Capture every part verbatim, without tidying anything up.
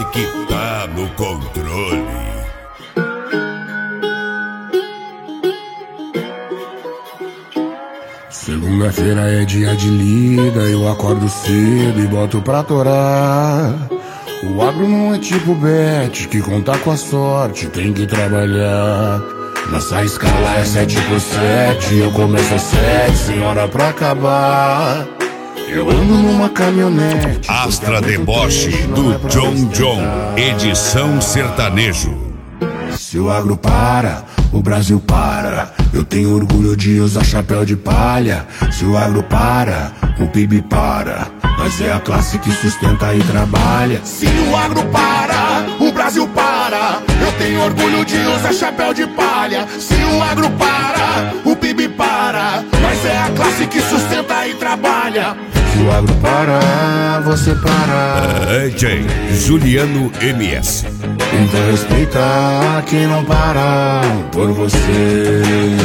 S que tá no controle. Segunda-feira é dia de lida, eu acordo cedo e boto pra torar. O agro não é tipo bet, que contar com a sorte tem que trabalhar. Nossa escala é sete por sete, eu começo às sete, sem hora pra acabar. Eu ando numa caminhonete. Astra Deboche do John John, edição sertanejo. Se o agro para, o Brasil para. Eu tenho orgulho de usar chapéu de palha. Se o agro para, o P I B para. Mas é a classe que sustenta e trabalha. Se o agro para, o Brasil para. Eu tenho orgulho de usar chapéu de palha. Se o agro para, o P I B para. Mas é a classe que sustenta e trabalha. Se o agro para, você para. D J Juliano M S. Então respeita quem não para por você.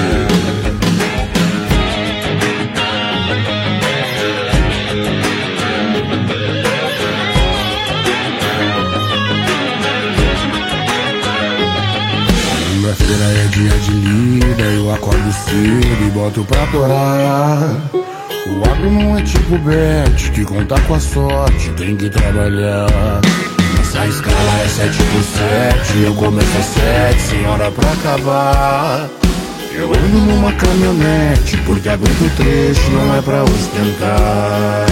Segunda-feira é dia de lida, eu acordo cedo e boto pra torar. O agro não é tipo bet, que contar com a sorte tem que trabalhar. Essa escala é sete por sete, eu começo às sete, sem hora pra acabar. Eu ando numa caminhonete, porque aguento o trecho, não é pra ostentar.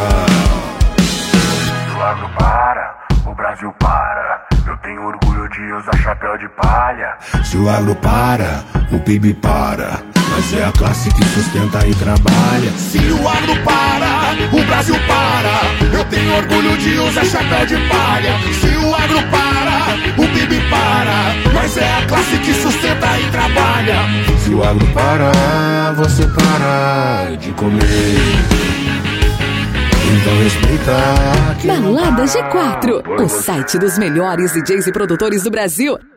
Se o agro para, o Brasil para. Eu tenho orgulho de usar chapéu de palha. Se o agro para, o P I B para. Mas é a classe que sustenta e trabalha. Se o agro para, o Brasil para. Eu tenho orgulho de usar chapéu de palha. Se o agro para, o P I B para. Mas é a classe que sustenta e trabalha. Se o agro para, você para de comer. Então respeita quem não para. Balada G quatro, o site dos melhores D Js e produtores do Brasil.